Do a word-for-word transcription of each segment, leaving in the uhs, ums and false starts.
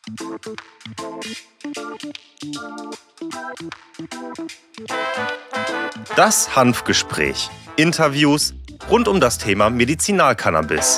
Das Hanfgespräch. Interviews rund um das Thema Medizinalcannabis.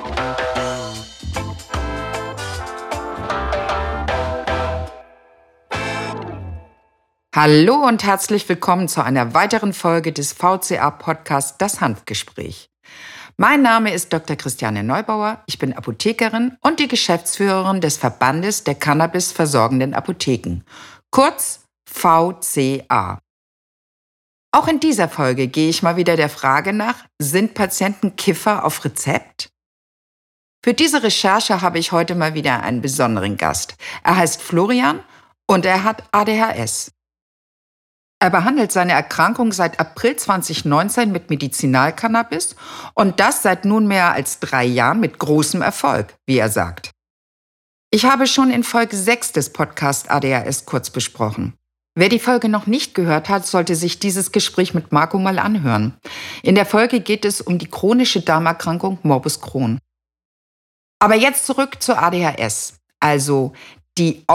Hallo und herzlich willkommen zu einer weiteren Folge des V C A-Podcasts Das Hanfgespräch. Mein Name ist Doktor Christiane Neubauer, ich bin Apothekerin und die Geschäftsführerin des Verbandes der Cannabis versorgenden Apotheken, kurz V C A. Auch in dieser Folge gehe ich mal wieder der Frage nach, sind Patienten Kiffer auf Rezept? Für diese Recherche habe ich heute mal wieder einen besonderen Gast. Er heißt Florian und er hat A D H S. Er behandelt seine Erkrankung seit April zwanzig neunzehn mit Medizinalcannabis und das seit nunmehr als drei Jahren mit großem Erfolg, wie er sagt. Ich habe schon in Folge sechs des Podcasts A D H S kurz besprochen. Wer die Folge noch nicht gehört hat, sollte sich dieses Gespräch mit Marco mal anhören. In der Folge geht es um die chronische Darmerkrankung Morbus Crohn. Aber jetzt zurück zu A D H S, also die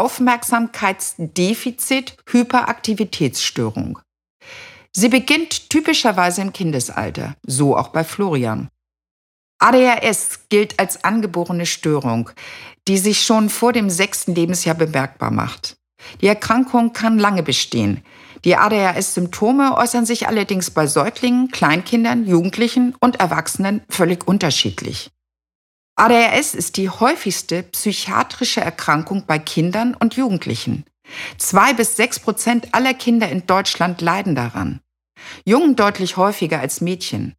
Aufmerksamkeitsdefizit-Hyperaktivitätsstörung. Sie beginnt typischerweise im Kindesalter, so auch bei Florian. A D H S gilt als angeborene Störung, die sich schon vor dem sechsten Lebensjahr bemerkbar macht. Die Erkrankung kann lange bestehen. Die A D H S-Symptome äußern sich allerdings bei Säuglingen, Kleinkindern, Jugendlichen und Erwachsenen völlig unterschiedlich. A D H S ist die häufigste psychiatrische Erkrankung bei Kindern und Jugendlichen. Zwei bis sechs Prozent aller Kinder in Deutschland leiden daran. Jungen deutlich häufiger als Mädchen.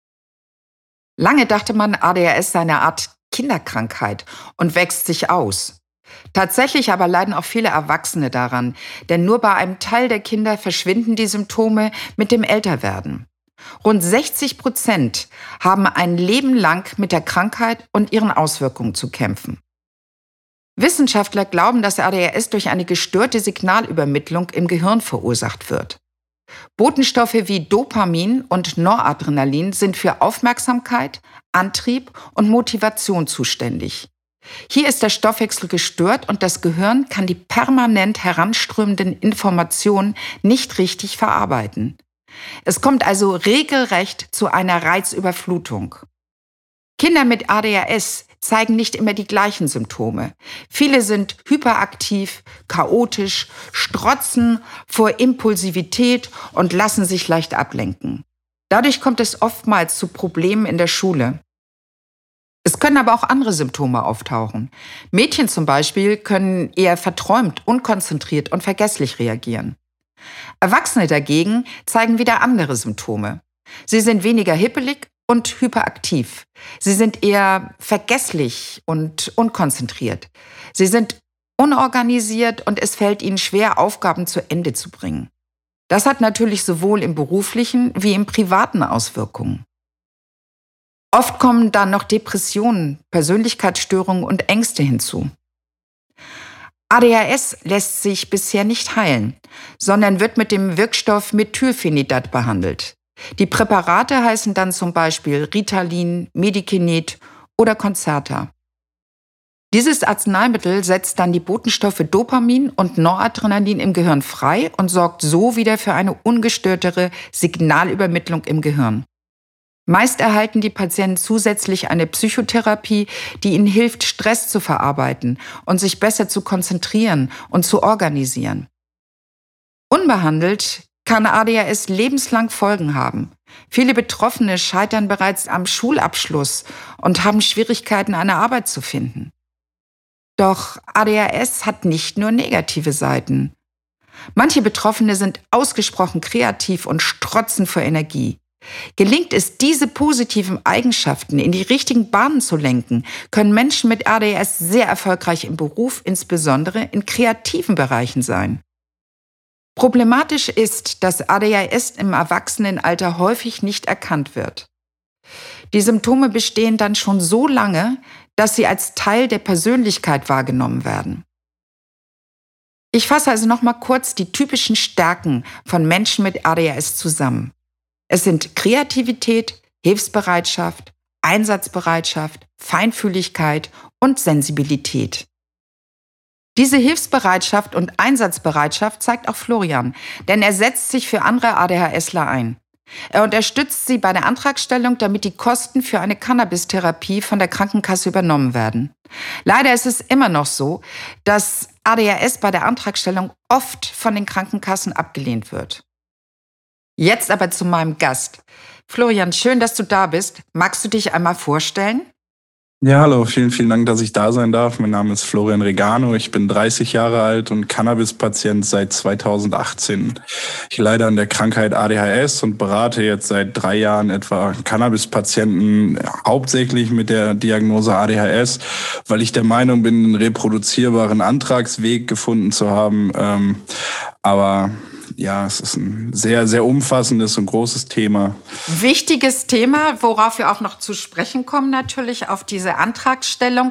Lange dachte man, A D H S sei eine Art Kinderkrankheit und wächst sich aus. Tatsächlich aber leiden auch viele Erwachsene daran, denn nur bei einem Teil der Kinder verschwinden die Symptome mit dem Älterwerden. Rund sechzig Prozent haben ein Leben lang mit der Krankheit und ihren Auswirkungen zu kämpfen. Wissenschaftler glauben, dass A D H S durch eine gestörte Signalübermittlung im Gehirn verursacht wird. Botenstoffe wie Dopamin und Noradrenalin sind für Aufmerksamkeit, Antrieb und Motivation zuständig. Hier ist der Stoffwechsel gestört und das Gehirn kann die permanent heranströmenden Informationen nicht richtig verarbeiten. Es kommt also regelrecht zu einer Reizüberflutung. Kinder mit A D H S zeigen nicht immer die gleichen Symptome. Viele sind hyperaktiv, chaotisch, strotzen vor Impulsivität und lassen sich leicht ablenken. Dadurch kommt es oftmals zu Problemen in der Schule. Es können aber auch andere Symptome auftauchen. Mädchen zum Beispiel können eher verträumt, unkonzentriert und vergesslich reagieren. Erwachsene dagegen zeigen wieder andere Symptome. Sie sind weniger hippelig und hyperaktiv. Sie sind eher vergesslich und unkonzentriert. Sie sind unorganisiert und es fällt ihnen schwer, Aufgaben zu Ende zu bringen. Das hat natürlich sowohl im beruflichen wie im privaten Auswirkungen. Oft kommen dann noch Depressionen, Persönlichkeitsstörungen und Ängste hinzu. A D H S lässt sich bisher nicht heilen, sondern wird mit dem Wirkstoff Methylphenidat behandelt. Die Präparate heißen dann zum Beispiel Ritalin, Medikinet oder Concerta. Dieses Arzneimittel setzt dann die Botenstoffe Dopamin und Noradrenalin im Gehirn frei und sorgt so wieder für eine ungestörtere Signalübermittlung im Gehirn. Meist erhalten die Patienten zusätzlich eine Psychotherapie, die ihnen hilft, Stress zu verarbeiten und sich besser zu konzentrieren und zu organisieren. Unbehandelt kann A D H S lebenslang Folgen haben. Viele Betroffene scheitern bereits am Schulabschluss und haben Schwierigkeiten, eine Arbeit zu finden. Doch A D H S hat nicht nur negative Seiten. Manche Betroffene sind ausgesprochen kreativ und strotzen vor Energie. Gelingt es, diese positiven Eigenschaften in die richtigen Bahnen zu lenken, können Menschen mit A D H S sehr erfolgreich im Beruf, insbesondere in kreativen Bereichen sein. Problematisch ist, dass A D H S im Erwachsenenalter häufig nicht erkannt wird. Die Symptome bestehen dann schon so lange, dass sie als Teil der Persönlichkeit wahrgenommen werden. Ich fasse also noch mal kurz die typischen Stärken von Menschen mit A D H S zusammen. Es sind Kreativität, Hilfsbereitschaft, Einsatzbereitschaft, Feinfühligkeit und Sensibilität. Diese Hilfsbereitschaft und Einsatzbereitschaft zeigt auch Florian, denn er setzt sich für andere ADHSler ein. Er unterstützt sie bei der Antragstellung, damit die Kosten für eine Cannabis-Therapie von der Krankenkasse übernommen werden. Leider ist es immer noch so, dass A D H S bei der Antragstellung oft von den Krankenkassen abgelehnt wird. Jetzt aber zu meinem Gast. Florian, schön, dass du da bist. Magst du dich einmal vorstellen? Ja, hallo, vielen, vielen Dank, dass ich da sein darf. Mein Name ist Florian Regano, ich bin dreißig Jahre alt und Cannabis-Patient seit zweitausendachtzehn. Ich leide an der Krankheit A D H S und berate jetzt seit drei Jahren etwa Cannabis-Patienten, hauptsächlich mit der Diagnose A D H S, weil ich der Meinung bin, einen reproduzierbaren Antragsweg gefunden zu haben. Ähm, aber ja, es ist ein sehr, sehr umfassendes und großes Thema. Wichtiges Thema, worauf wir auch noch zu sprechen kommen, natürlich auf diese Antragstellung.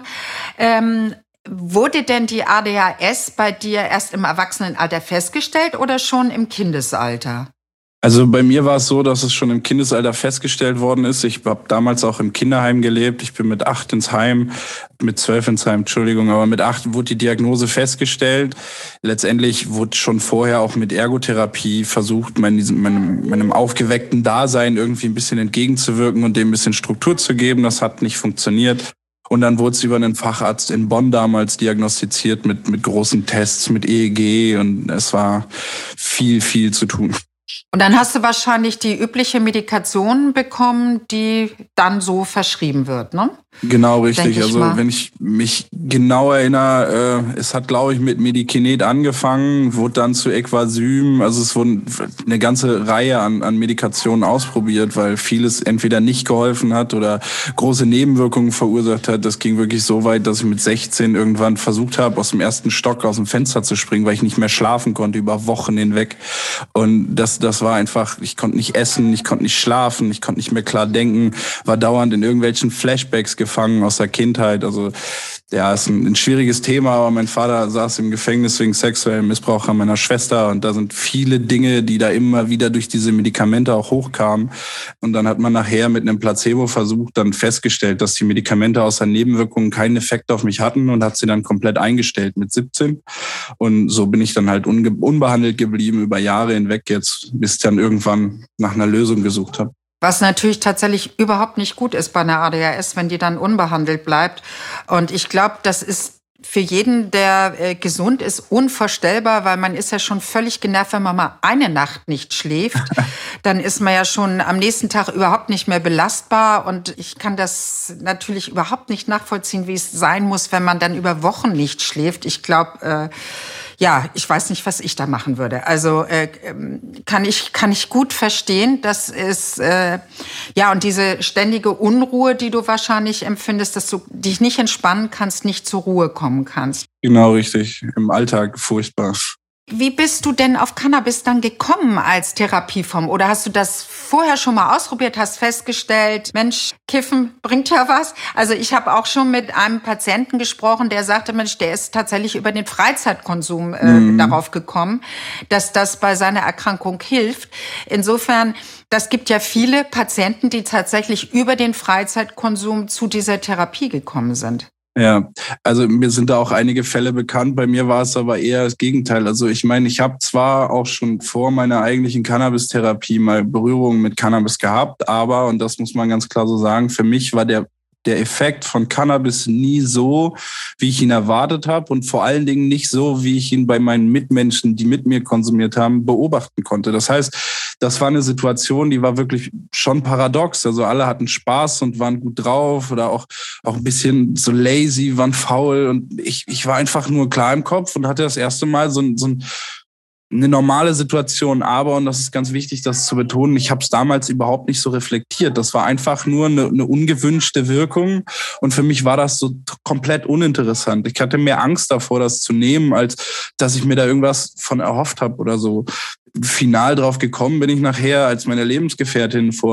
Ähm, wurde denn die A D H S bei dir erst im Erwachsenenalter festgestellt oder schon im Kindesalter? Also bei mir war es so, dass es schon im Kindesalter festgestellt worden ist. Ich habe damals auch im Kinderheim gelebt. Ich bin mit acht ins Heim, mit zwölf ins Heim, Entschuldigung, aber mit acht wurde die Diagnose festgestellt. Letztendlich wurde schon vorher auch mit Ergotherapie versucht, meinem, meinem, meinem aufgeweckten Dasein irgendwie ein bisschen entgegenzuwirken und dem ein bisschen Struktur zu geben. Das hat nicht funktioniert. Und dann wurde es über einen Facharzt in Bonn damals diagnostiziert mit, mit großen Tests, mit E E G, und es war viel, viel zu tun. Und dann hast du wahrscheinlich die übliche Medikation bekommen, die dann so verschrieben wird, ne? Genau, richtig. Also mal. wenn ich mich genau erinnere, äh, es hat, glaube ich, mit Medikinet angefangen, wurde dann zu Equasym. Also es wurden eine ganze Reihe an, an Medikationen ausprobiert, weil vieles entweder nicht geholfen hat oder große Nebenwirkungen verursacht hat. Das ging wirklich so weit, dass ich mit sechzehn irgendwann versucht habe, aus dem ersten Stock aus dem Fenster zu springen, weil ich nicht mehr schlafen konnte über Wochen hinweg. Und das, das war einfach, ich konnte nicht essen, ich konnte nicht schlafen, ich konnte nicht mehr klar denken, war dauernd in irgendwelchen Flashbacks gefangen aus der Kindheit. Also ja, ist ein, ein schwieriges Thema, aber mein Vater saß im Gefängnis wegen sexuellem Missbrauch an meiner Schwester, und da sind viele Dinge, die da immer wieder durch diese Medikamente auch hochkamen. Und dann hat man nachher mit einem Placebo-Versuch dann festgestellt, dass die Medikamente außer Nebenwirkungen keinen Effekt auf mich hatten, und hat sie dann komplett eingestellt mit siebzehn. Und so bin ich dann halt unge- unbehandelt geblieben über Jahre hinweg jetzt, bis ich dann irgendwann nach einer Lösung gesucht habe. Was natürlich tatsächlich überhaupt nicht gut ist bei einer A D H S, wenn die dann unbehandelt bleibt. Und ich glaube, das ist für jeden, der äh, gesund ist, unvorstellbar, weil man ist ja schon völlig genervt, wenn man mal eine Nacht nicht schläft. Dann ist man ja schon am nächsten Tag überhaupt nicht mehr belastbar. Und ich kann das natürlich überhaupt nicht nachvollziehen, wie es sein muss, wenn man dann über Wochen nicht schläft. Ich glaube, äh, ja, ich weiß nicht, was ich da machen würde. Also äh, kann ich kann ich gut verstehen, dass es äh, ja, und diese ständige Unruhe, die du wahrscheinlich empfindest, dass du dich nicht entspannen kannst, nicht zur Ruhe kommen kannst. Genau, richtig. Im Alltag furchtbar. Wie bist du denn auf Cannabis dann gekommen als Therapieform? Oder hast du das vorher schon mal ausprobiert, hast festgestellt, Mensch, Kiffen bringt ja was? Also ich habe auch schon mit einem Patienten gesprochen, der sagte, Mensch, der ist tatsächlich über den Freizeitkonsum äh, mhm. darauf gekommen, dass das bei seiner Erkrankung hilft. Insofern, das gibt ja viele Patienten, die tatsächlich über den Freizeitkonsum zu dieser Therapie gekommen sind. Ja, also mir sind da auch einige Fälle bekannt. Bei mir war es aber eher das Gegenteil. Also ich meine, ich habe zwar auch schon vor meiner eigentlichen Cannabis-Therapie mal Berührungen mit Cannabis gehabt, aber, und das muss man ganz klar so sagen, für mich war der der Effekt von Cannabis nie so, wie ich ihn erwartet habe, und vor allen Dingen nicht so, wie ich ihn bei meinen Mitmenschen, die mit mir konsumiert haben, beobachten konnte. Das heißt, das war eine Situation, die war wirklich schon paradox. Also alle hatten Spaß und waren gut drauf oder auch, auch ein bisschen so lazy, waren faul, und ich, ich war einfach nur klar im Kopf und hatte das erste Mal so ein, so ein eine normale Situation, aber, und das ist ganz wichtig, das zu betonen, ich habe es damals überhaupt nicht so reflektiert. Das war einfach nur eine, eine ungewünschte Wirkung, und für mich war das so t- komplett uninteressant. Ich hatte mehr Angst davor, das zu nehmen, als dass ich mir da irgendwas von erhofft habe oder so. Final drauf gekommen bin ich nachher, als meine Lebensgefährtin vor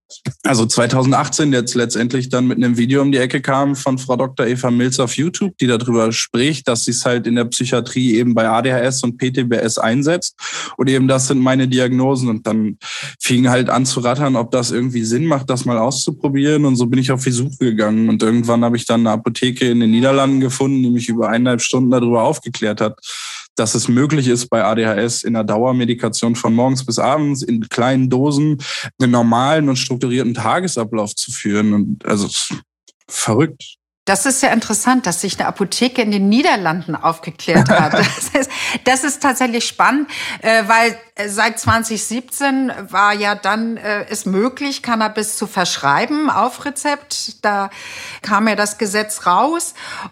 Also zweitausendachtzehn jetzt letztendlich dann mit einem Video um die Ecke kam von Frau Doktor Eva Milz auf YouTube, die darüber spricht, dass sie es halt in der Psychiatrie eben bei A D H S und P T B S einsetzt. Und eben das sind meine Diagnosen. Und dann fing halt an zu rattern, ob das irgendwie Sinn macht, das mal auszuprobieren. Und so bin ich auf die Suche gegangen. Und irgendwann habe ich dann eine Apotheke in den Niederlanden gefunden, die mich über eineinhalb Stunden darüber aufgeklärt hat, dass es möglich ist, bei A D H S in einer Dauermedikation von morgens bis abends in kleinen Dosen einen normalen und strukturierten Tagesablauf zu führen. Und also verrückt. Das ist ja interessant, dass sich eine Apotheke in den Niederlanden aufgeklärt hat. Das ist, das ist tatsächlich spannend, weil seit zwanzig siebzehn war ja dann es möglich, Cannabis zu verschreiben auf Rezept. Da kam ja das Gesetz raus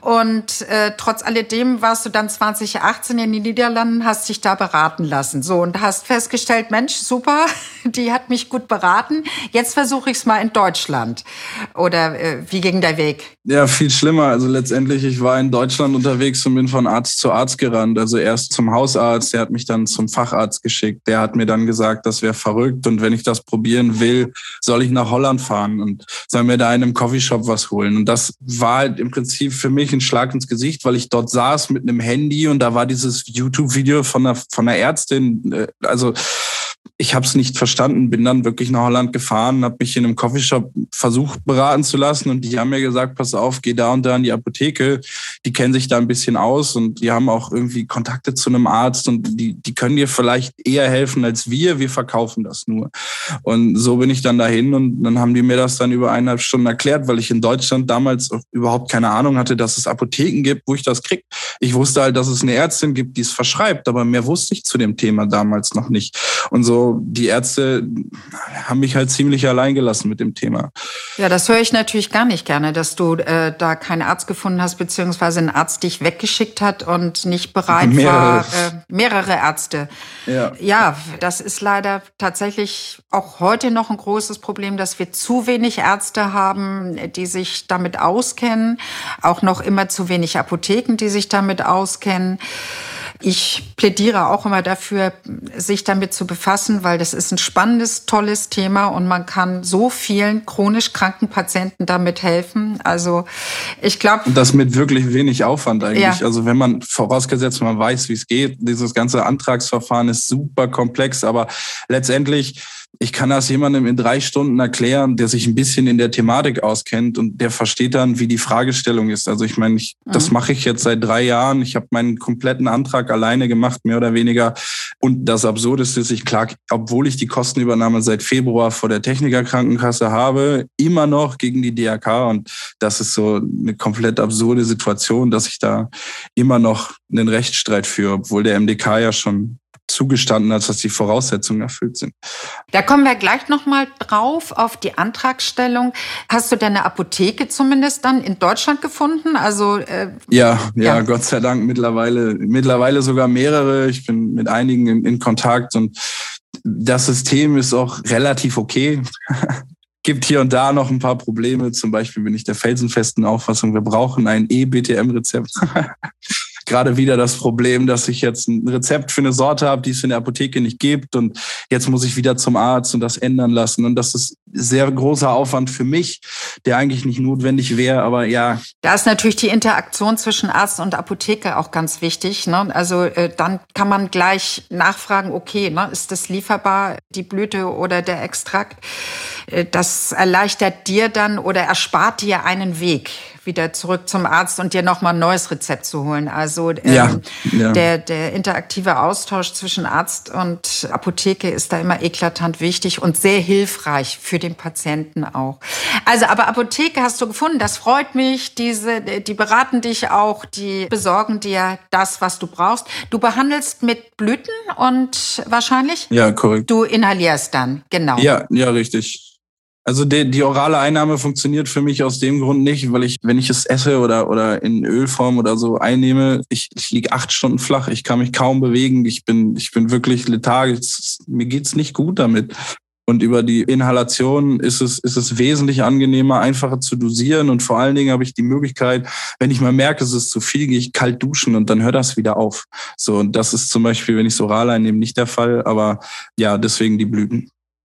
und äh, trotz alledem warst du dann zwanzig achtzehn in den Niederlanden, hast dich da beraten lassen. So, und hast festgestellt, Mensch, super, die hat mich gut beraten. Jetzt versuche ich es mal in Deutschland. Oder äh, wie ging der Weg? Ja, viel schlimmer. Also letztendlich, ich war in Deutschland unterwegs und bin von Arzt zu Arzt gerannt. Also erst zum Hausarzt, der hat mich dann zum Facharzt geschickt. Der hat mir dann gesagt, das wäre verrückt und wenn ich das probieren will, soll ich nach Holland fahren und soll mir da in einem Coffeeshop was holen. Und das war halt im Prinzip für mich ein Schlag ins Gesicht, weil ich dort saß mit einem Handy und da war dieses YouTube-Video von einer, von einer Ärztin, also ich habe es nicht verstanden, bin dann wirklich nach Holland gefahren, habe mich in einem Coffeeshop versucht beraten zu lassen und die haben mir gesagt, pass auf, geh da und da in die Apotheke, die kennen sich da ein bisschen aus und die haben auch irgendwie Kontakte zu einem Arzt und die, die können dir vielleicht eher helfen als wir, wir verkaufen das nur. Und so bin ich dann dahin und dann haben die mir das dann über eineinhalb Stunden erklärt, weil ich in Deutschland damals überhaupt keine Ahnung hatte, dass es Apotheken gibt, wo ich das kriege. Ich wusste halt, dass es eine Ärztin gibt, die es verschreibt, aber mehr wusste ich zu dem Thema damals noch nicht. Und so die Ärzte haben mich halt ziemlich allein gelassen mit dem Thema. Ja, das höre ich natürlich gar nicht gerne, dass du äh, da keinen Arzt gefunden hast, beziehungsweise ein Arzt dich weggeschickt hat und nicht bereit mehrere. war, äh, mehrere Ärzte. Ja. ja, das ist leider tatsächlich auch heute noch ein großes Problem, dass wir zu wenig Ärzte haben, die sich damit auskennen, auch noch immer zu wenig Apotheken, die sich damit auskennen. Ich plädiere auch immer dafür, sich damit zu befassen, weil das ist ein spannendes, tolles Thema und man kann so vielen chronisch kranken Patienten damit helfen. Also ich glaube... Das mit wirklich wenig Aufwand eigentlich. Ja. Also wenn man, vorausgesetzt man weiß, wie es geht, dieses ganze Antragsverfahren ist super komplex, aber letztendlich... Ich kann das jemandem in drei Stunden erklären, der sich ein bisschen in der Thematik auskennt und der versteht dann, wie die Fragestellung ist. Also ich meine, ich, mhm. das mache ich jetzt seit drei Jahren. Ich habe meinen kompletten Antrag alleine gemacht, mehr oder weniger. Und das Absurdeste ist, ich klage, obwohl ich die Kostenübernahme seit Februar vor der Technikerkrankenkasse habe, immer noch gegen die D R K. Und das ist so eine komplett absurde Situation, dass ich da immer noch einen Rechtsstreit führe, obwohl der M D K ja schon zugestanden hat, dass die Voraussetzungen erfüllt sind. Da kommen wir gleich noch mal drauf, auf die Antragstellung. Hast du deine Apotheke zumindest dann in Deutschland gefunden? Also äh, ja, ja, ja, Gott sei Dank mittlerweile, mittlerweile sogar mehrere. Ich bin mit einigen in, in Kontakt und das System ist auch relativ okay. Gibt hier und da noch ein paar Probleme. Zum Beispiel bin ich der felsenfesten Auffassung, wir brauchen ein E B T M-Rezept. Gerade wieder das Problem, dass ich jetzt ein Rezept für eine Sorte habe, die es in der Apotheke nicht gibt und jetzt muss ich wieder zum Arzt und das ändern lassen und das ist sehr großer Aufwand für mich, der eigentlich nicht notwendig wäre, aber ja. Da ist natürlich die Interaktion zwischen Arzt und Apotheke auch ganz wichtig, ne? Also äh, dann kann man gleich nachfragen, okay, ne, ist das lieferbar, die Blüte oder der Extrakt? Äh, das erleichtert dir dann oder erspart dir einen Weg wieder zurück zum Arzt und dir nochmal ein neues Rezept zu holen. Also ähm, ja, ja. Der, der interaktive Austausch zwischen Arzt und Apotheke ist da immer eklatant wichtig und sehr hilfreich für den Patienten auch. Also, aber Apotheke hast du gefunden, das freut mich. Diese, die beraten dich auch, die besorgen dir das, was du brauchst. Du behandelst mit Blüten und wahrscheinlich? Ja, korrekt. Du inhalierst dann, genau. Ja, ja, richtig. Also die, die orale Einnahme funktioniert für mich aus dem Grund nicht, weil ich, wenn ich es esse oder oder in Ölform oder so einnehme, ich, ich liege acht Stunden flach, ich kann mich kaum bewegen, ich bin ich bin wirklich lethargisch, mir geht's nicht gut damit. Und über die Inhalation ist es ist es wesentlich angenehmer, einfacher zu dosieren und vor allen Dingen habe ich die Möglichkeit, wenn ich mal merke, es ist zu viel, gehe ich kalt duschen und dann hört das wieder auf. So, und das ist zum Beispiel, wenn ich es oral einnehme, nicht der Fall, aber ja, deswegen die Blüten.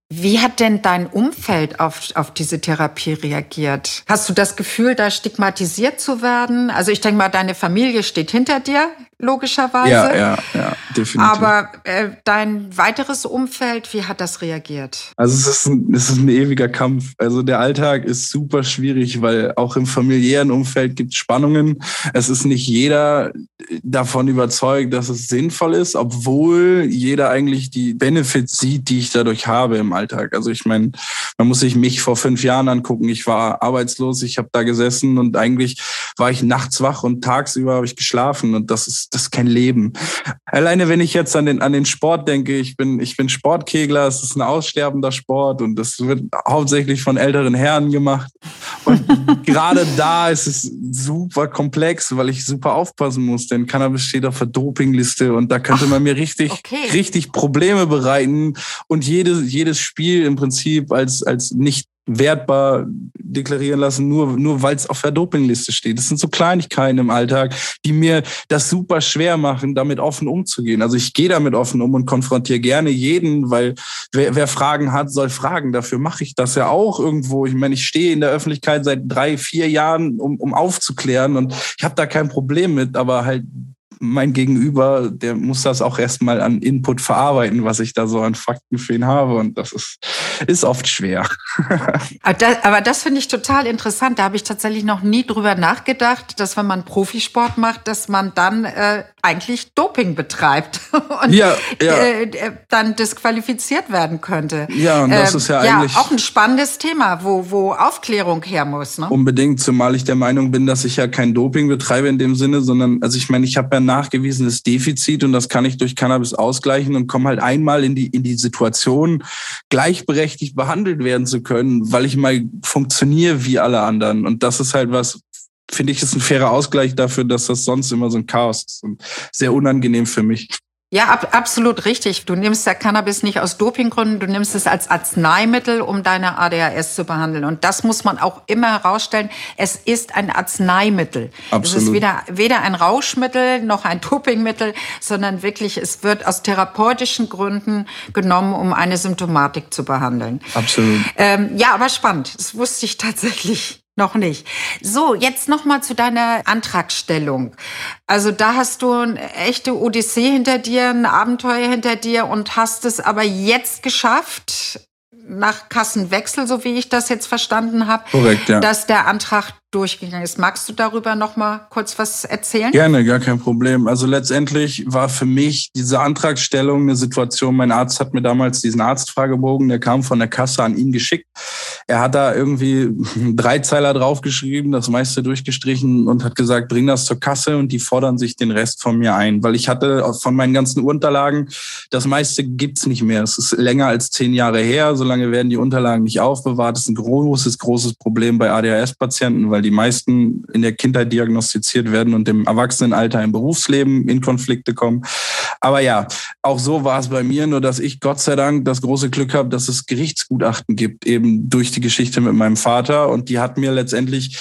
Wie hat denn dein Umfeld auf, auf diese Therapie reagiert? Hast du das Gefühl, da stigmatisiert zu werden? Also ich denke mal, deine Familie steht hinter dir, logischerweise. Ja, ja, ja, definitiv. Aber äh, dein weiteres Umfeld, wie hat das reagiert? Also es ist, ein, es ist ein ewiger Kampf. Also der Alltag ist super schwierig, weil auch im familiären Umfeld gibt es Spannungen. Es ist nicht jeder davon überzeugt, dass es sinnvoll ist, obwohl jeder eigentlich die Benefits sieht, die ich dadurch habe im Alltag. Also ich meine, man muss sich mich vor fünf Jahren angucken. Ich war arbeitslos, ich habe da gesessen und eigentlich war ich nachts wach und tagsüber habe ich geschlafen und das ist das ist kein Leben. Alleine wenn ich jetzt an den an den Sport denke, ich bin ich bin Sportkegler, es ist ein aussterbender Sport und das wird hauptsächlich von älteren Herren gemacht. Und gerade da ist es super komplex, weil ich super aufpassen muss, denn Cannabis steht auf der Dopingliste und da könnte man mir richtig okay. richtig Probleme bereiten und jedes jedes Spiel im Prinzip als als nicht wertbar deklarieren lassen, nur, nur weil es auf der Dopingliste steht. Das sind so Kleinigkeiten im Alltag, die mir das super schwer machen, damit offen umzugehen. Also ich gehe damit offen um und konfrontiere gerne jeden, weil wer, wer Fragen hat, soll fragen. Dafür mache ich das ja auch irgendwo. Ich meine, ich stehe in der Öffentlichkeit seit drei, vier Jahren, um, um aufzuklären und ich habe da kein Problem mit, aber halt mein Gegenüber, der muss das auch erstmal an Input verarbeiten, was ich da so an Fakten für ihn habe. Und das ist, ist oft schwer. Aber das, aber das finde ich total interessant. Da habe ich tatsächlich noch nie drüber nachgedacht, dass wenn man Profisport macht, dass man dann äh, eigentlich Doping betreibt und ja, ja. Äh, dann disqualifiziert werden könnte. Ja, und das ähm, ist ja, ja eigentlich auch ein spannendes Thema, wo, wo Aufklärung her muss. Ne? Unbedingt, zumal ich der Meinung bin, dass ich ja kein Doping betreibe in dem Sinne, sondern, also ich meine, ich habe ja ein nachgewiesenes Defizit und das kann ich durch Cannabis ausgleichen und komme halt einmal in die in die Situation, gleichberechtigt behandelt werden zu können, weil ich mal funktioniere wie alle anderen. Und das ist halt was, finde ich, ist ein fairer Ausgleich dafür, dass das sonst immer so ein Chaos ist und sehr unangenehm für mich. Ja, ab, absolut richtig. Du nimmst ja Cannabis nicht aus Dopinggründen, du nimmst es als Arzneimittel, um deine A D H S zu behandeln. Und das muss man auch immer herausstellen. Es ist ein Arzneimittel. Absolut. Es ist weder, weder ein Rauschmittel noch ein Dopingmittel, sondern wirklich, es wird aus therapeutischen Gründen genommen, um eine Symptomatik zu behandeln. Absolut. Ähm, ja, aber spannend. Das wusste ich tatsächlich noch nicht. So, jetzt noch mal zu deiner Antragstellung. Also da hast du eine echte Odyssee hinter dir, ein Abenteuer hinter dir und hast es aber jetzt geschafft, nach Kassenwechsel, so wie ich das jetzt verstanden habe, Korrekt, ja. dass der Antrag durchgegangen ist. Magst du darüber noch mal kurz was erzählen? Gerne, gar kein Problem. Also letztendlich war für mich diese Antragstellung eine Situation, mein Arzt hat mir damals diesen Arztfragebogen, der kam von der Kasse an ihn geschickt. Er hat da irgendwie einen Dreizeiler draufgeschrieben, das meiste durchgestrichen und hat gesagt, bring das zur Kasse und die fordern sich den Rest von mir ein. Weil ich hatte von meinen ganzen Unterlagen, das meiste gibt's nicht mehr. Es ist länger als zehn Jahre her, solange werden die Unterlagen nicht aufbewahrt. Das ist ein großes, großes Problem bei A D H S-Patienten, weil die meisten in der Kindheit diagnostiziert werden und im Erwachsenenalter im Berufsleben in Konflikte kommen. Aber ja, auch so war es bei mir, nur dass ich Gott sei Dank das große Glück habe, dass es Gerichtsgutachten gibt, eben durch die Geschichte mit meinem Vater. Und die hat mir letztendlich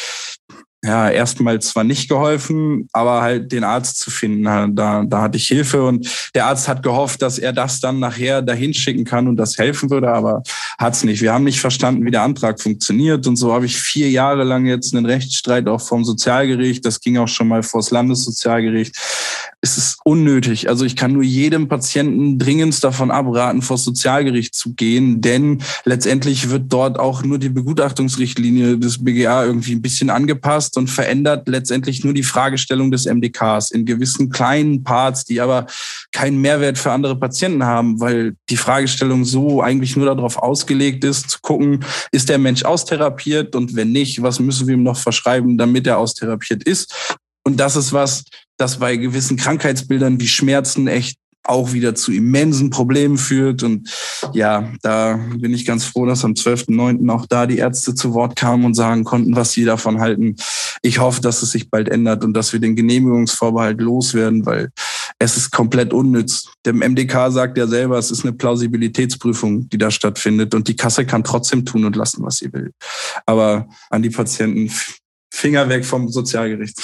ja erstmal zwar nicht geholfen, aber halt den Arzt zu finden, da, da hatte ich Hilfe. Und der Arzt hat gehofft, dass er das dann nachher dahin schicken kann und das helfen würde, aber hat's nicht. Wir haben nicht verstanden, wie der Antrag funktioniert. Und so habe ich vier Jahre lang jetzt einen Rechtsstreit auch vom Sozialgericht. Das ging auch schon mal vors Landessozialgericht. Es ist unnötig. Also ich kann nur jedem Patienten dringendst davon abraten, vors Sozialgericht zu gehen, denn letztendlich wird dort auch nur die Begutachtungsrichtlinie des B G A irgendwie ein bisschen angepasst und verändert letztendlich nur die Fragestellung des M D Ks in gewissen kleinen Parts, die aber keinen Mehrwert für andere Patienten haben, weil die Fragestellung so eigentlich nur darauf ausgelegt ist, zu gucken, ist der Mensch austherapiert und wenn nicht, was müssen wir ihm noch verschreiben, damit er austherapiert ist. Und das ist was, das bei gewissen Krankheitsbildern wie Schmerzen echt auch wieder zu immensen Problemen führt. Und ja, da bin ich ganz froh, dass am zwölften neunten auch da die Ärzte zu Wort kamen und sagen konnten, was sie davon halten. Ich hoffe, dass es sich bald ändert und dass wir den Genehmigungsvorbehalt loswerden, weil es ist komplett unnütz. Der M D K sagt ja selber, es ist eine Plausibilitätsprüfung, die da stattfindet und die Kasse kann trotzdem tun und lassen, was sie will. Aber an die Patienten, Finger weg vom Sozialgericht.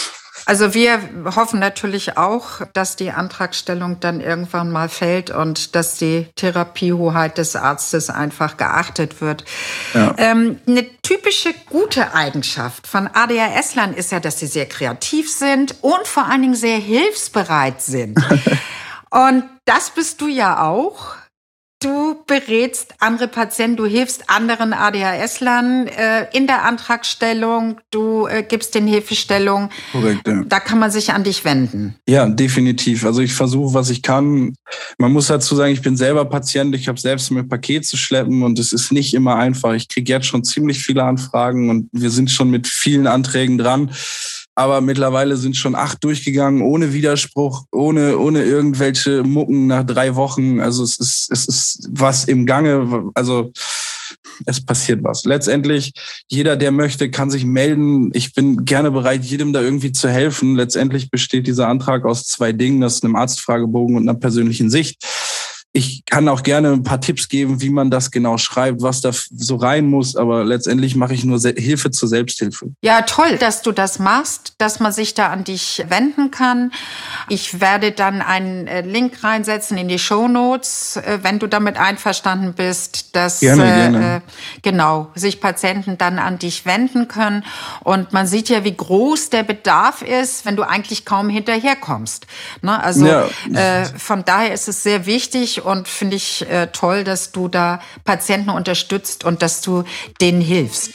Also wir hoffen natürlich auch, dass die Antragstellung dann irgendwann mal fällt und dass die Therapiehoheit des Arztes einfach geachtet wird. Ja. Ähm, eine typische gute Eigenschaft von A D H S-Lern ist ja, dass sie sehr kreativ sind und vor allen Dingen sehr hilfsbereit sind. Und das bist du ja auch. Du berätst andere Patienten, du hilfst anderen A D H S-Lern äh, in der Antragstellung, du äh, gibst den Hilfestellung. Korrekt, ja. Da kann man sich an dich wenden. Ja, definitiv. Also ich versuche, was ich kann. Man muss dazu sagen, ich bin selber Patient, ich habe selbst mein Paket zu schleppen und es ist nicht immer einfach. Ich kriege jetzt schon ziemlich viele Anfragen und wir sind schon mit vielen Anträgen dran. Aber mittlerweile sind schon acht durchgegangen, ohne Widerspruch, ohne ohne irgendwelche Mucken nach drei Wochen. Also es ist es ist was im Gange. Also es passiert was. Letztendlich, jeder, der möchte, kann sich melden. Ich bin gerne bereit, jedem da irgendwie zu helfen. Letztendlich besteht dieser Antrag aus zwei Dingen. Das ist einem Arztfragebogen und einer persönlichen Sicht. Ich kann auch gerne ein paar Tipps geben, wie man das genau schreibt, was da so rein muss. Aber letztendlich mache ich nur Hilfe zur Selbsthilfe. Ja, toll, dass du das machst, dass man sich da an dich wenden kann. Ich werde dann einen Link reinsetzen in die Shownotes, wenn du damit einverstanden bist, dass gerne, gerne. Äh, genau sich Patienten dann an dich wenden können. Und man sieht ja, wie groß der Bedarf ist, wenn du eigentlich kaum hinterherkommst. Ne? Also ja. äh, von daher ist es sehr wichtig. Und finde ich äh, toll, dass du da Patienten unterstützt und dass du denen hilfst.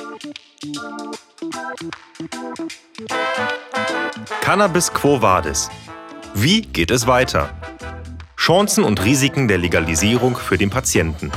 Cannabis Quo Vadis. Wie geht es weiter? Chancen und Risiken der Legalisierung für den Patienten.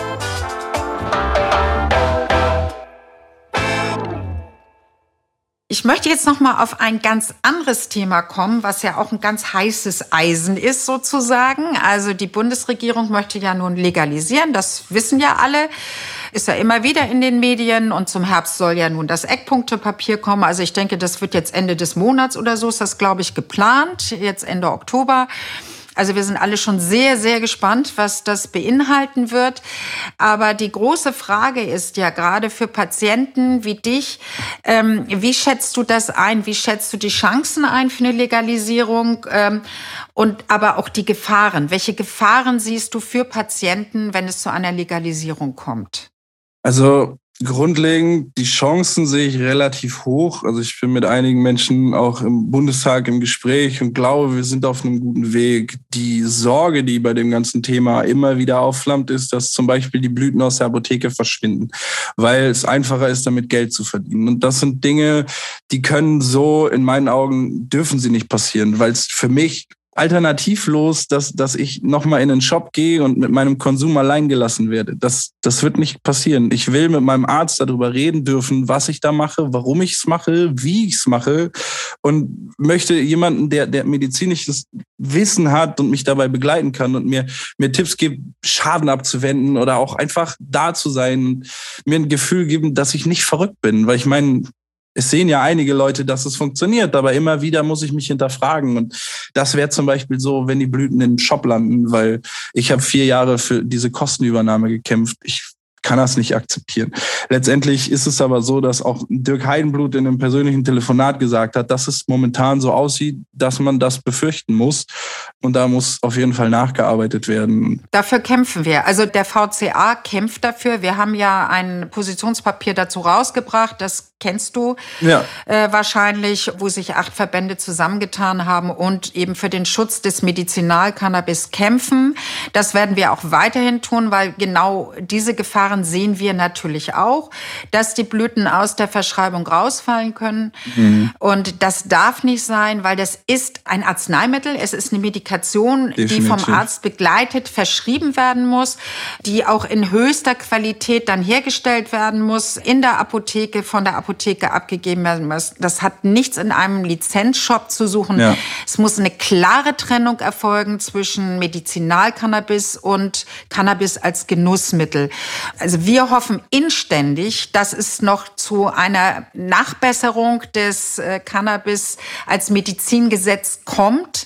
Ich möchte jetzt noch mal auf ein ganz anderes Thema kommen, was ja auch ein ganz heißes Eisen ist sozusagen. Also die Bundesregierung möchte ja nun legalisieren, das wissen ja alle. Ist ja immer wieder in den Medien und zum Herbst soll ja nun das Eckpunktepapier kommen. Also ich denke, das wird jetzt Ende des Monats oder so, ist das, glaube ich, geplant, jetzt Ende Oktober. Also wir sind alle schon sehr, sehr gespannt, was das beinhalten wird. Aber die große Frage ist ja gerade für Patienten wie dich, ähm, wie schätzt du das ein? Wie schätzt du die Chancen ein für eine Legalisierung? Ähm, und aber auch die Gefahren. Welche Gefahren siehst du für Patienten, wenn es zu einer Legalisierung kommt? Also grundlegend, die Chancen sehe ich relativ hoch. Also ich bin mit einigen Menschen auch im Bundestag im Gespräch und glaube, wir sind auf einem guten Weg. Die Sorge, die bei dem ganzen Thema immer wieder aufflammt, ist, dass zum Beispiel die Blüten aus der Apotheke verschwinden, weil es einfacher ist, damit Geld zu verdienen. Und das sind Dinge, die können so, in meinen Augen, dürfen sie nicht passieren, weil es für mich alternativlos, dass, dass ich nochmal in den Shop gehe und mit meinem Konsum allein gelassen werde. Das, das wird nicht passieren. Ich will mit meinem Arzt darüber reden dürfen, was ich da mache, warum ich es mache, wie ich es mache und möchte jemanden, der, der medizinisches Wissen hat und mich dabei begleiten kann und mir, mir Tipps gibt, Schaden abzuwenden oder auch einfach da zu sein, mir ein Gefühl geben, dass ich nicht verrückt bin, weil ich meine, es sehen ja einige Leute, dass es funktioniert, aber immer wieder muss ich mich hinterfragen. Und das wäre zum Beispiel so, wenn die Blüten im Shop landen, weil ich habe vier Jahre für diese Kostenübernahme gekämpft. Ich kann das nicht akzeptieren. Letztendlich ist es aber so, dass auch Dirk Heidenblut in einem persönlichen Telefonat gesagt hat, dass es momentan so aussieht, dass man das befürchten muss. Und da muss auf jeden Fall nachgearbeitet werden. Dafür kämpfen wir. Also der V C A kämpft dafür. Wir haben ja ein Positionspapier dazu rausgebracht, das kennst du ja. äh, wahrscheinlich, wo sich acht Verbände zusammengetan haben und eben für den Schutz des Medizinalcannabis kämpfen. Das werden wir auch weiterhin tun, weil genau diese Gefahren sehen wir natürlich auch, dass die Blüten aus der Verschreibung rausfallen können. Mhm. Und das darf nicht sein, weil das ist ein Arzneimittel. Es ist eine Medikation, Definitiv. die vom Arzt begleitet verschrieben werden muss, die auch in höchster Qualität dann hergestellt werden muss, in der Apotheke, von der Apotheke abgegeben werden muss. Das hat nichts in einem Lizenzshop zu suchen. Ja. Es muss eine klare Trennung erfolgen zwischen Medizinalcannabis und Cannabis als Genussmittel. Also wir hoffen inständig, dass es noch zu einer Nachbesserung des äh, Cannabis als Medizingesetz kommt.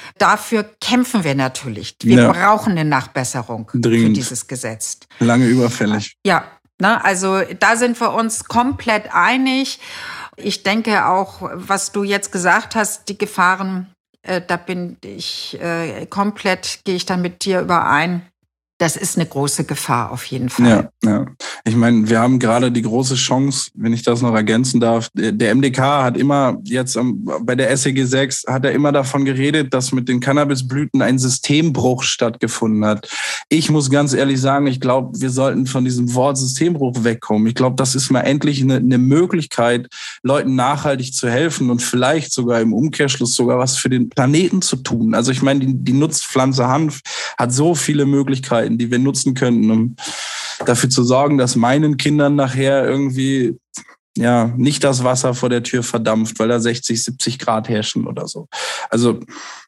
Dafür kämpfen wir natürlich. Wir ja. brauchen eine Nachbesserung Dringend. für dieses Gesetz. Lange überfällig. Ja, ne, also da sind wir uns komplett einig. Ich denke auch, was du jetzt gesagt hast, die Gefahren, äh, da bin ich äh, komplett, gehe ich da mit dir überein. Das ist eine große Gefahr auf jeden Fall. Ja, ja. Ich meine, wir haben gerade die große Chance, wenn ich das noch ergänzen darf. Der M D K hat immer jetzt bei der S E G sechs hat er immer davon geredet, dass mit den Cannabisblüten ein Systembruch stattgefunden hat. Ich muss ganz ehrlich sagen, ich glaube, wir sollten von diesem Wort Systembruch wegkommen. Ich glaube, das ist mal endlich eine, eine Möglichkeit, Leuten nachhaltig zu helfen und vielleicht sogar im Umkehrschluss sogar was für den Planeten zu tun. Also ich meine, die, die Nutzpflanze Hanf hat so viele Möglichkeiten, die wir nutzen könnten, um dafür zu sorgen, dass meinen Kindern nachher irgendwie ja nicht das Wasser vor der Tür verdampft, weil da sechzig, siebzig Grad herrschen oder so. Also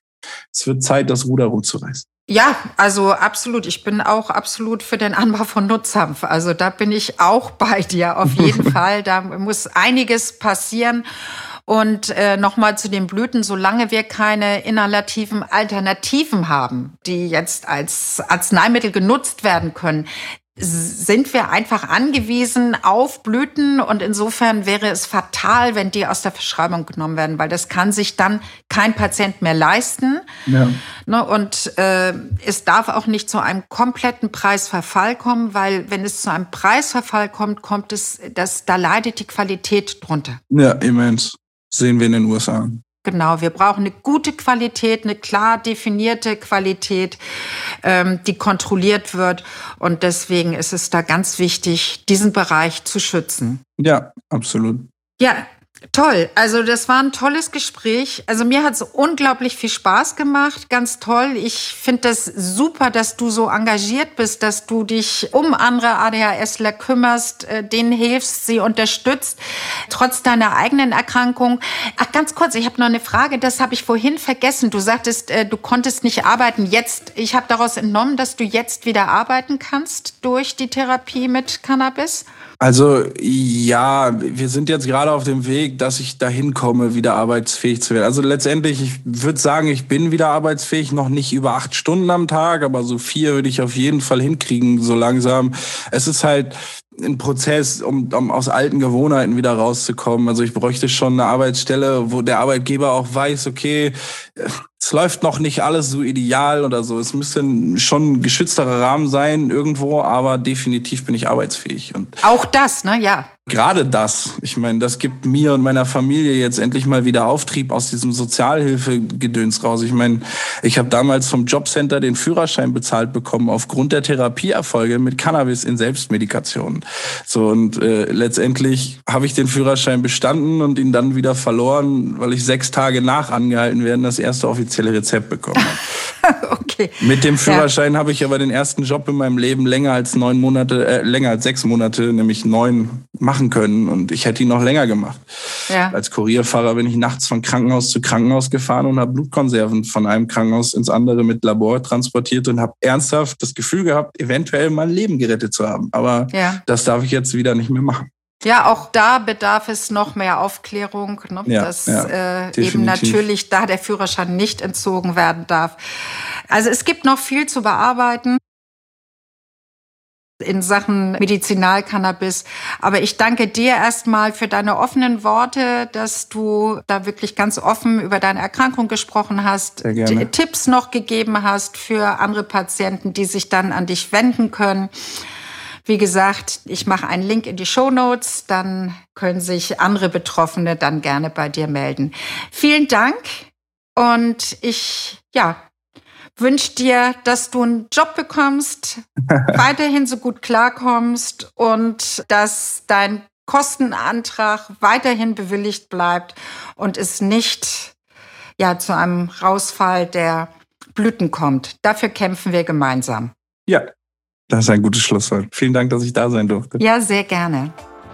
es wird Zeit, das Ruder rumzureißen. Ja, also absolut. Ich bin auch absolut für den Anbau von Nutzhanf. Also da bin ich auch bei dir auf jeden Fall. Da muss einiges passieren. Und äh, nochmal zu den Blüten, solange wir keine inhalativen Alternativen haben, die jetzt als Arzneimittel genutzt werden können, sind wir einfach angewiesen auf Blüten. Und insofern wäre es fatal, wenn die aus der Verschreibung genommen werden, weil das kann sich dann kein Patient mehr leisten. Ja. Ne, und äh, es darf auch nicht zu einem kompletten Preisverfall kommen, weil wenn es zu einem Preisverfall kommt, kommt es, das, da leidet die Qualität drunter. Ja, immens. Sehen wir in den U S A. Genau, wir brauchen eine gute Qualität, eine klar definierte Qualität, ähm, die kontrolliert wird. Und deswegen ist es da ganz wichtig, diesen Bereich zu schützen. Ja, absolut. Ja, toll. Also das war ein tolles Gespräch. Also mir hat es unglaublich viel Spaß gemacht. Ganz toll. Ich finde das super, dass du so engagiert bist, dass du dich um andere ADHSler kümmerst, denen hilfst, sie unterstützt, trotz deiner eigenen Erkrankung. Ach, ganz kurz, ich habe noch eine Frage, das habe ich vorhin vergessen. Du sagtest, du konntest nicht arbeiten. Jetzt, ich habe daraus entnommen, dass du jetzt wieder arbeiten kannst durch die Therapie mit Cannabis. Also ja, wir sind jetzt gerade auf dem Weg, dass ich dahin komme, wieder arbeitsfähig zu werden. Also letztendlich, ich würde sagen, ich bin wieder arbeitsfähig, noch nicht über acht Stunden am Tag, aber so vier würde ich auf jeden Fall hinkriegen, so langsam. Es ist halt ein Prozess, um, um aus alten Gewohnheiten wieder rauszukommen. Also ich bräuchte schon eine Arbeitsstelle, wo der Arbeitgeber auch weiß, okay, es läuft noch nicht alles so ideal oder so. Es müsste schon ein geschützterer Rahmen sein irgendwo, aber definitiv bin ich arbeitsfähig. Und auch das, ne? Ja. Gerade das. Ich meine, das gibt mir und meiner Familie jetzt endlich mal wieder Auftrieb aus diesem Sozialhilfegedöns raus. Ich meine, ich habe damals vom Jobcenter den Führerschein bezahlt bekommen aufgrund der Therapieerfolge mit Cannabis in Selbstmedikation. So, und äh, letztendlich habe ich den Führerschein bestanden und ihn dann wieder verloren, weil ich sechs Tage nach angehalten werden das erste offizielle Rezept bekommen habe. Okay. Mit dem Führerschein ja. habe ich aber den ersten Job in meinem Leben länger als neun Monate, äh, länger als sechs Monate, nämlich neun machen können, und ich hätte ihn noch länger gemacht. Ja. Als Kurierfahrer bin ich nachts von Krankenhaus zu Krankenhaus gefahren und habe Blutkonserven von einem Krankenhaus ins andere mit Labor transportiert und habe ernsthaft das Gefühl gehabt, eventuell mein Leben gerettet zu haben. Aber ja. das darf ich jetzt wieder nicht mehr machen. Ja, auch da bedarf es noch mehr Aufklärung, ne? ja, dass ja, äh, eben natürlich da der Führerschein nicht entzogen werden darf. Also es gibt noch viel zu bearbeiten in Sachen Medizinalcannabis. Aber ich danke dir erstmal für deine offenen Worte, dass du da wirklich ganz offen über deine Erkrankung gesprochen hast, Tipps noch gegeben hast für andere Patienten, die sich dann an dich wenden können. Wie gesagt, ich mache einen Link in die Shownotes, dann können sich andere Betroffene dann gerne bei dir melden. Vielen Dank und ich ja, wünsche dir, dass du einen Job bekommst, weiterhin so gut klarkommst und dass dein Kostenantrag weiterhin bewilligt bleibt und es nicht ja, zu einem Rausfall der Blüten kommt. Dafür kämpfen wir gemeinsam. Ja. Das ist ein gutes Schlusswort. Vielen Dank, dass ich da sein durfte. Ja, sehr gerne.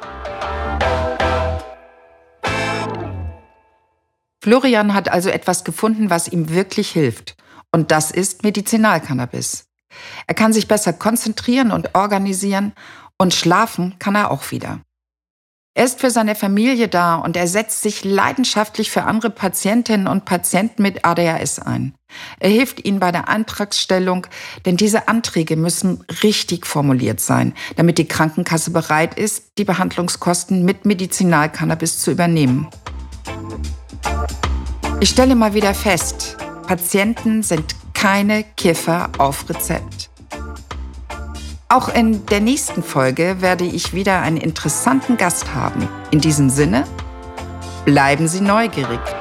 Florian hat also etwas gefunden, was ihm wirklich hilft. Und das ist Medizinalcannabis. Er kann sich besser konzentrieren und organisieren und schlafen kann er auch wieder. Er ist für seine Familie da und er setzt sich leidenschaftlich für andere Patientinnen und Patienten mit A D H S ein. Er hilft ihnen bei der Antragsstellung, denn diese Anträge müssen richtig formuliert sein, damit die Krankenkasse bereit ist, die Behandlungskosten mit Medizinalcannabis zu übernehmen. Ich stelle mal wieder fest, Patienten sind keine Kiffer auf Rezept. Auch in der nächsten Folge werde ich wieder einen interessanten Gast haben. In diesem Sinne, bleiben Sie neugierig.